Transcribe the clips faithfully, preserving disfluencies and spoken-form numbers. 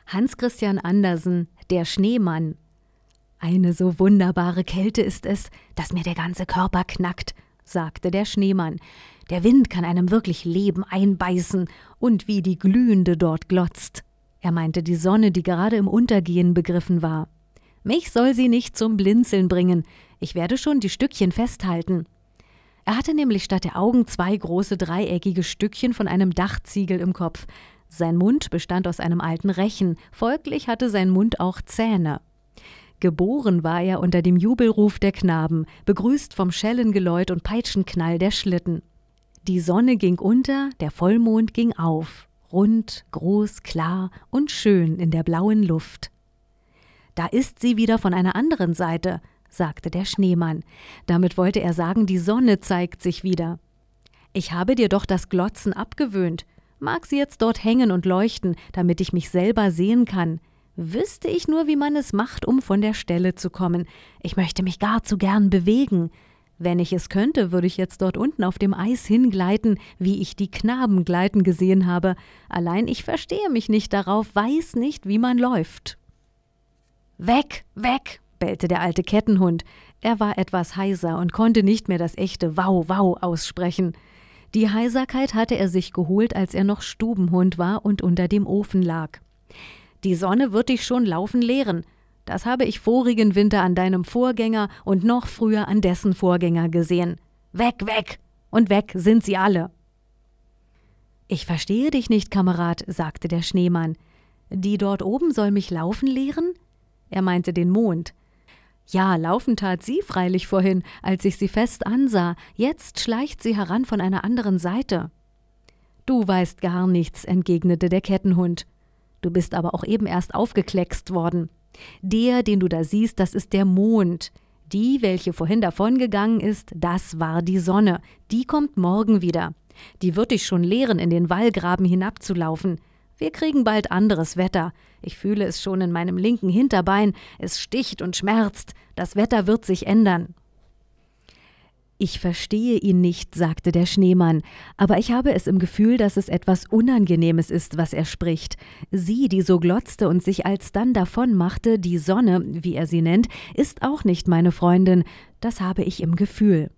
Hans Christian Andersen, Der Schneemann. »Eine so wunderbare Kälte ist es, dass mir der ganze Körper knackt«, sagte der Schneemann. »Der Wind kann einem wirklich Leben einbeißen und wie die Glühende dort glotzt.« Er meinte die Sonne, die gerade im Untergehen begriffen war. »Mich soll sie nicht zum Blinzeln bringen. Ich werde schon die Stückchen festhalten.« Er hatte nämlich statt der Augen zwei große dreieckige Stückchen von einem Dachziegel im Kopf. Sein Mund bestand aus einem alten Rechen, folglich hatte sein Mund auch Zähne. Geboren war er unter dem Jubelruf der Knaben, begrüßt vom Schellengeläut und Peitschenknall der Schlitten. Die Sonne ging unter, der Vollmond ging auf, rund, groß, klar und schön in der blauen Luft. »Da ist sie wieder von einer anderen Seite«, sagte der Schneemann. Damit wollte er sagen, die Sonne zeigt sich wieder. »Ich habe dir doch das Glotzen abgewöhnt. Mag sie jetzt dort hängen und leuchten, damit ich mich selber sehen kann. Wüsste ich nur, wie man es macht, um von der Stelle zu kommen. Ich möchte mich gar zu gern bewegen. Wenn ich es könnte, würde ich jetzt dort unten auf dem Eis hingleiten, wie ich die Knaben gleiten gesehen habe. Allein ich verstehe mich nicht darauf, weiß nicht, wie man läuft.« »Weg, weg«, bellte der alte Kettenhund. Er war etwas heiser und konnte nicht mehr das echte Wau, Wau aussprechen. Die Heiserkeit hatte er sich geholt, als er noch Stubenhund war und unter dem Ofen lag. »Die Sonne wird dich schon laufen lehren. Das habe ich vorigen Winter an deinem Vorgänger und noch früher an dessen Vorgänger gesehen. Weg, weg! Und weg sind sie alle!« »Ich verstehe dich nicht, Kamerad«, sagte der Schneemann. »Die dort oben soll mich laufen lehren?« Er meinte den Mond. »Ja, laufen tat sie freilich vorhin, als ich sie fest ansah. Jetzt schleicht sie heran von einer anderen Seite.« »Du weißt gar nichts«, entgegnete der Kettenhund. »Du bist aber auch eben erst aufgekleckst worden. Der, den du da siehst, das ist der Mond. Die, welche vorhin davongegangen ist, das war die Sonne. Die kommt morgen wieder. Die wird dich schon lehren, in den Wallgraben hinabzulaufen. Wir kriegen bald anderes Wetter. Ich fühle es schon in meinem linken Hinterbein. Es sticht und schmerzt. Das Wetter wird sich ändern.« »Ich verstehe ihn nicht«, sagte der Schneemann, »aber ich habe es im Gefühl, dass es etwas Unangenehmes ist, was er spricht. Sie, die so glotzte und sich alsdann davon machte, die Sonne, wie er sie nennt, ist auch nicht meine Freundin. Das habe ich im Gefühl.«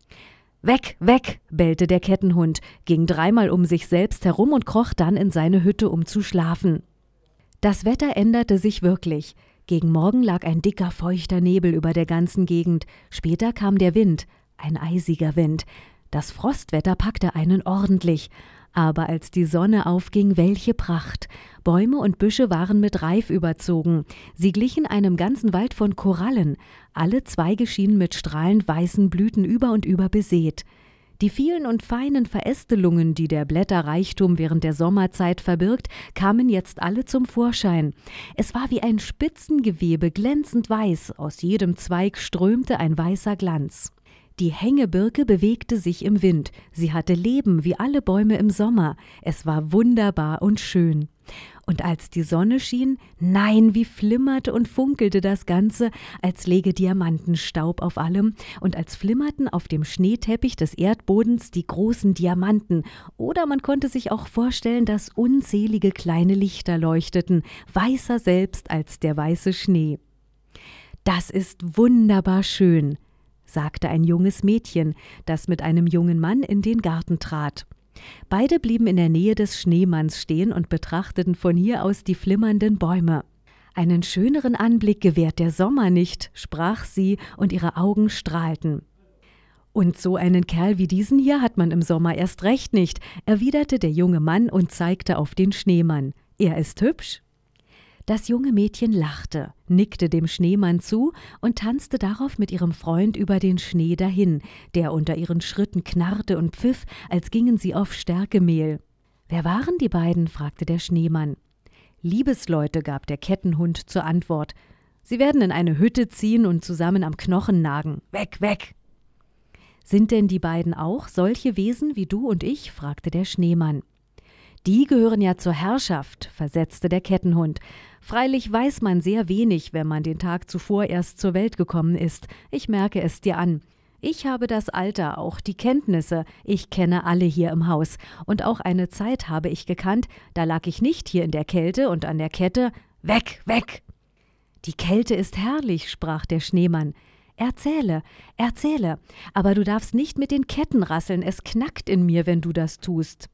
»Weg, weg«, bellte der Kettenhund, ging dreimal um sich selbst herum und kroch dann in seine Hütte, um zu schlafen. Das Wetter änderte sich wirklich. Gegen Morgen lag ein dicker, feuchter Nebel über der ganzen Gegend. Später kam der Wind. Ein eisiger Wind. Das Frostwetter packte einen ordentlich. Aber als die Sonne aufging, welche Pracht! Bäume und Büsche waren mit Reif überzogen. Sie glichen einem ganzen Wald von Korallen. Alle Zweige schienen mit strahlend weißen Blüten über und über besät. Die vielen und feinen Verästelungen, die der Blätterreichtum während der Sommerzeit verbirgt, kamen jetzt alle zum Vorschein. Es war wie ein Spitzengewebe, glänzend weiß. Aus jedem Zweig strömte ein weißer Glanz. Die Hängebirke bewegte sich im Wind. Sie hatte Leben wie alle Bäume im Sommer. Es war wunderbar und schön. Und als die Sonne schien, nein, wie flimmerte und funkelte das Ganze, als läge Diamantenstaub auf allem und als flimmerten auf dem Schneeteppich des Erdbodens die großen Diamanten. Oder man konnte sich auch vorstellen, dass unzählige kleine Lichter leuchteten, weißer selbst als der weiße Schnee. »Das ist wunderbar schön«, sagte ein junges Mädchen, das mit einem jungen Mann in den Garten trat. Beide blieben in der Nähe des Schneemanns stehen und betrachteten von hier aus die flimmernden Bäume. »Einen schöneren Anblick gewährt der Sommer nicht«, sprach sie, und ihre Augen strahlten. »Und so einen Kerl wie diesen hier hat man im Sommer erst recht nicht«, erwiderte der junge Mann und zeigte auf den Schneemann. »Er ist hübsch.« Das junge Mädchen lachte, nickte dem Schneemann zu und tanzte darauf mit ihrem Freund über den Schnee dahin, der unter ihren Schritten knarrte und pfiff, als gingen sie auf Stärkemehl. »Wer waren die beiden?« fragte der Schneemann. »Liebesleute«, gab der Kettenhund zur Antwort. »Sie werden in eine Hütte ziehen und zusammen am Knochen nagen. Weg, weg!« »Sind denn die beiden auch solche Wesen wie du und ich?« fragte der Schneemann. »Die gehören ja zur Herrschaft«, versetzte der Kettenhund. »Freilich weiß man sehr wenig, wenn man den Tag zuvor erst zur Welt gekommen ist. Ich merke es dir an. Ich habe das Alter, auch die Kenntnisse. Ich kenne alle hier im Haus. Und auch eine Zeit habe ich gekannt, da lag ich nicht hier in der Kälte und an der Kette. Weg, weg! Die Kälte ist herrlich, sprach der Schneemann. Erzähle, erzähle, aber du darfst nicht mit den Ketten rasseln, es knackt in mir, wenn du das tust.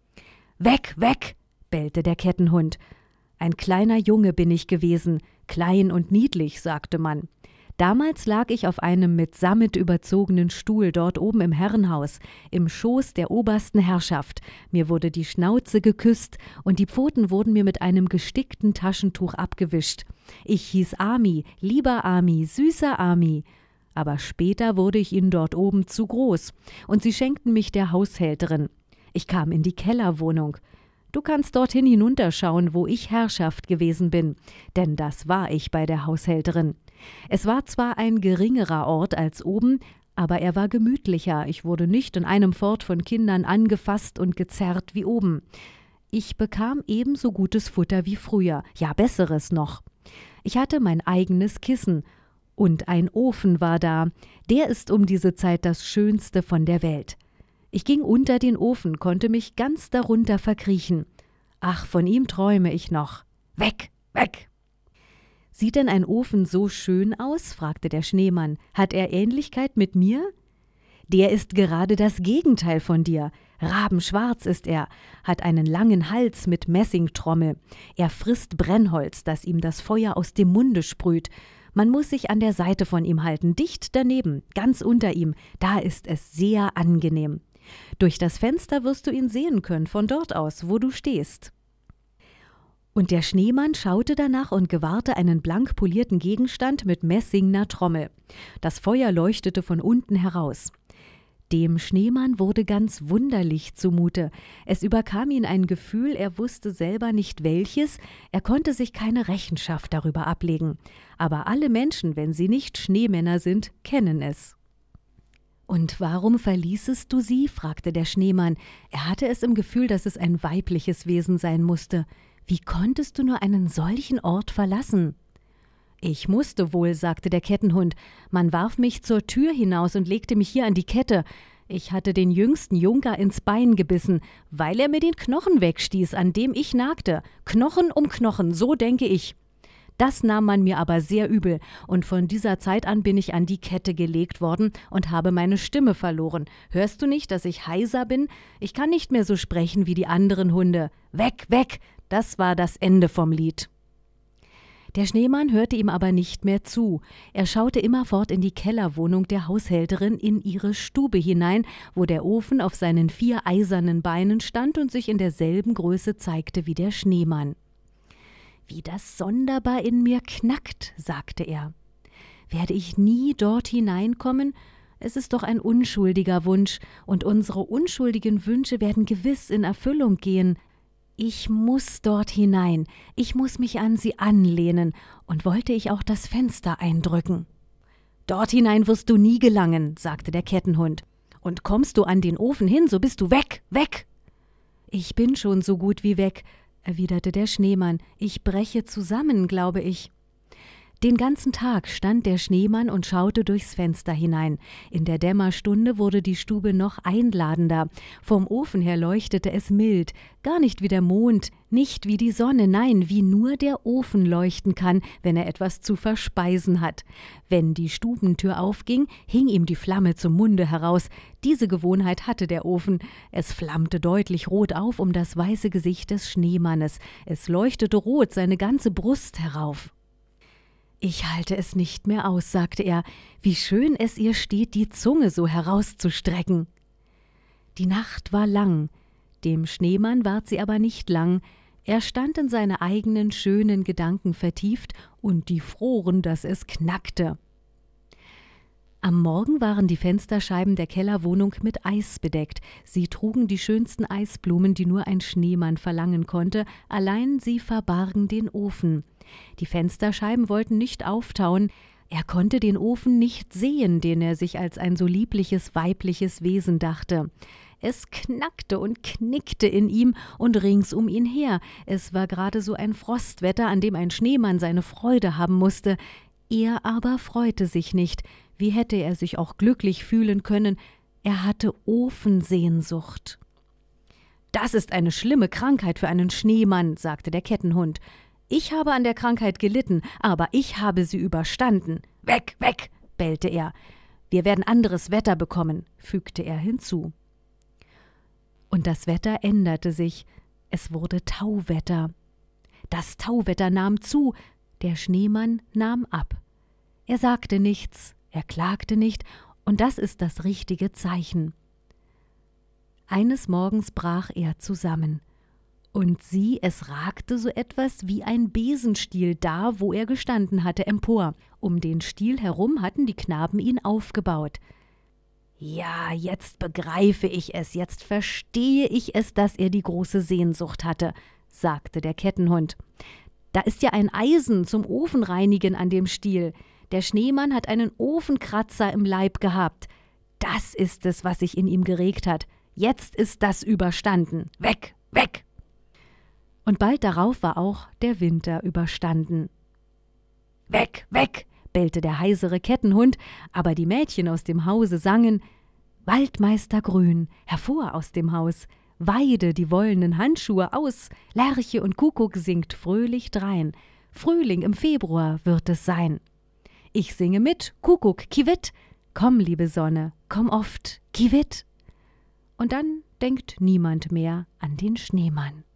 Weg, weg, bellte der Kettenhund. Ein kleiner Junge bin ich gewesen, klein und niedlich, sagte man. Damals lag ich auf einem mit Sammet überzogenen Stuhl dort oben im Herrenhaus, im Schoß der obersten Herrschaft. Mir wurde die Schnauze geküsst und die Pfoten wurden mir mit einem gestickten Taschentuch abgewischt. Ich hieß Ami, lieber Ami, süßer Ami. Aber später wurde ich ihnen dort oben zu groß und sie schenkten mich der Haushälterin. Ich kam in die Kellerwohnung. Du kannst dorthin hinunterschauen, wo ich Herrschaft gewesen bin, denn das war ich bei der Haushälterin. Es war zwar ein geringerer Ort als oben, aber er war gemütlicher. Ich wurde nicht in einem Fort von Kindern angefasst und gezerrt wie oben. Ich bekam ebenso gutes Futter wie früher, ja besseres noch. Ich hatte mein eigenes Kissen und ein Ofen war da. Der ist um diese Zeit das Schönste von der Welt. Ich ging unter den Ofen, konnte mich ganz darunter verkriechen. Ach, von ihm träume ich noch. Weg, weg! »Sieht denn ein Ofen so schön aus?« fragte der Schneemann. »Hat er Ähnlichkeit mit mir?« »Der ist gerade das Gegenteil von dir. Rabenschwarz ist er, hat einen langen Hals mit Messingtrommel. Er frisst Brennholz, das ihm das Feuer aus dem Munde sprüht. Man muss sich an der Seite von ihm halten, dicht daneben, ganz unter ihm. Da ist es sehr angenehm. Durch das Fenster wirst du ihn sehen können, von dort aus, wo du stehst.« Und der Schneemann schaute danach und gewahrte einen blank polierten Gegenstand mit messingner Trommel. Das Feuer leuchtete von unten heraus. Dem Schneemann wurde ganz wunderlich zumute. Es überkam ihn ein Gefühl, er wusste selber nicht welches, er konnte sich keine Rechenschaft darüber ablegen. Aber alle Menschen, wenn sie nicht Schneemänner sind, kennen es. »Und warum verließest du sie?« fragte der Schneemann. Er hatte es im Gefühl, dass es ein weibliches Wesen sein musste. »Wie konntest du nur einen solchen Ort verlassen?« »Ich musste wohl«, sagte der Kettenhund. »Man warf mich zur Tür hinaus und legte mich hier an die Kette. Ich hatte den jüngsten Junker ins Bein gebissen, weil er mir den Knochen wegstieß, an dem ich nagte. Knochen um Knochen, so denke ich. Das nahm man mir aber sehr übel, und von dieser Zeit an bin ich an die Kette gelegt worden und habe meine Stimme verloren. Hörst du nicht, dass ich heiser bin? Ich kann nicht mehr so sprechen wie die anderen Hunde. Weg, weg! Das war das Ende vom Lied.« Der Schneemann hörte ihm aber nicht mehr zu. Er schaute immerfort in die Kellerwohnung der Haushälterin, in ihre Stube hinein, wo der Ofen auf seinen vier eisernen Beinen stand und sich in derselben Größe zeigte wie der Schneemann. »Wie das sonderbar in mir knackt«, sagte er. »Werde ich nie dort hineinkommen? Es ist doch ein unschuldiger Wunsch, und unsere unschuldigen Wünsche werden gewiss in Erfüllung gehen. Ich muß dort hinein, ich muß mich an sie anlehnen, und wollte ich auch das Fenster eindrücken.« »Dort hinein wirst du nie gelangen«, sagte der Kettenhund. »Und kommst du an den Ofen hin, so bist du weg, weg!« »Ich bin schon so gut wie weg«, erwiderte der Schneemann. »Ich breche zusammen, glaube ich.« Den ganzen Tag stand der Schneemann und schaute durchs Fenster hinein. In der Dämmerstunde wurde die Stube noch einladender. Vom Ofen her leuchtete es mild, gar nicht wie der Mond, nicht wie die Sonne, nein, wie nur der Ofen leuchten kann, wenn er etwas zu verspeisen hat. Wenn die Stubentür aufging, hing ihm die Flamme zum Munde heraus. Diese Gewohnheit hatte der Ofen. Es flammte deutlich rot auf um das weiße Gesicht des Schneemannes. Es leuchtete rot seine ganze Brust herauf. »Ich halte es nicht mehr aus«, sagte er, »wie schön es ihr steht, die Zunge so herauszustrecken.« Die Nacht war lang, dem Schneemann ward sie aber nicht lang. Er stand in seine eigenen schönen Gedanken vertieft, und die froren, dass es knackte. Am Morgen waren die Fensterscheiben der Kellerwohnung mit Eis bedeckt. Sie trugen die schönsten Eisblumen, die nur ein Schneemann verlangen konnte, allein sie verbargen den Ofen. Die Fensterscheiben wollten nicht auftauen. Er konnte den Ofen nicht sehen, den er sich als ein so liebliches weibliches Wesen dachte. Es knackte und knickte in ihm und rings um ihn her. Es war gerade so ein Frostwetter, an dem ein Schneemann seine Freude haben musste. Er aber freute sich nicht. Wie hätte er sich auch glücklich fühlen können, er hatte Ofensehnsucht. »Das ist eine schlimme Krankheit für einen Schneemann«, sagte der Kettenhund. »Ich habe an der Krankheit gelitten, aber ich habe sie überstanden. Weg, weg«, bellte er. »Wir werden anderes Wetter bekommen«, fügte er hinzu. Und das Wetter änderte sich. Es wurde Tauwetter. Das Tauwetter nahm zu, der Schneemann nahm ab. Er sagte nichts, er klagte nicht, und das ist das richtige Zeichen. Eines Morgens brach er zusammen. Und sieh, es ragte so etwas wie ein Besenstiel da, wo er gestanden hatte, empor. Um den Stiel herum hatten die Knaben ihn aufgebaut. »Ja, jetzt begreife ich es, jetzt verstehe ich es, dass er die große Sehnsucht hatte«, sagte der Kettenhund. »Da ist ja ein Eisen zum Ofenreinigen an dem Stiel. Der Schneemann hat einen Ofenkratzer im Leib gehabt. Das ist es, was sich in ihm geregt hat. Jetzt ist das überstanden. Weg, weg!« Und bald darauf war auch der Winter überstanden. »Weg, weg«, bellte der heisere Kettenhund, aber die Mädchen aus dem Hause sangen: »Waldmeister Grün, hervor aus dem Haus, Weide die wollenen Handschuhe aus, Lerche und Kuckuck singt fröhlich drein, Frühling im Februar wird es sein. Ich singe mit, Kuckuck, Kivitt, komm, liebe Sonne, komm oft, Kivitt.« Und dann denkt niemand mehr an den Schneemann.